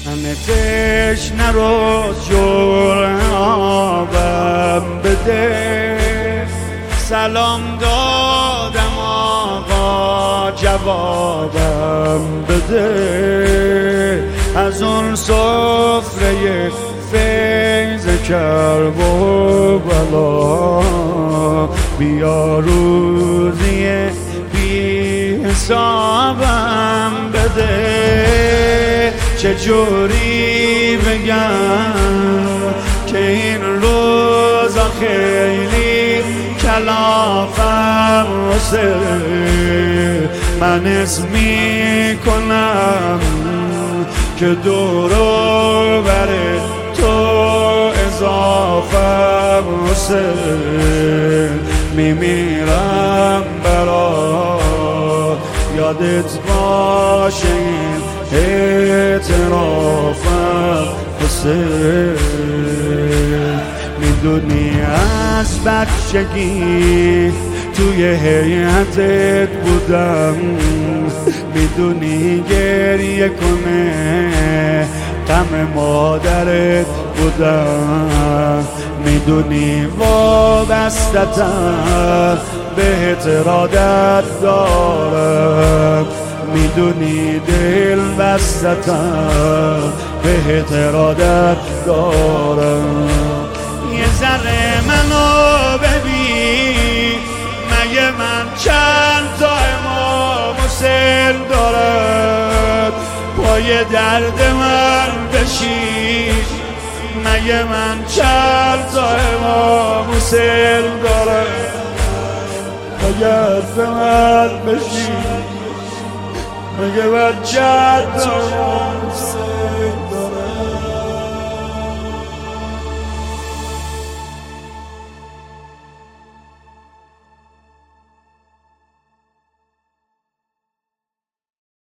همه تشنه رو جرعه آبم بده. سلام دادم آقا جوابم بده. از اون سفره فیض کرب و بلا بیا روزی بی حسابم بده. چجوری بگم که این روزا خیلی کلافم واسه من اسم میکنم که دورو بره تو اضافم واسه میمیرم برا یادت باشه این اعترافم واسه. میدونی از بچگی توی هیئتت بودم، میدونی گریه کنه غم مادرت بودم، میدونی وابستتم بهت ارادت دارم، میدونی دل بستتم بهت ارادت دارم. یه ذره منو ببین، مگه من چند تا امام حسین دارم؟ پای درد من بشین، مگه من چند تا امام حسین دارم؟ پای درد من بشین، مگه من چند تا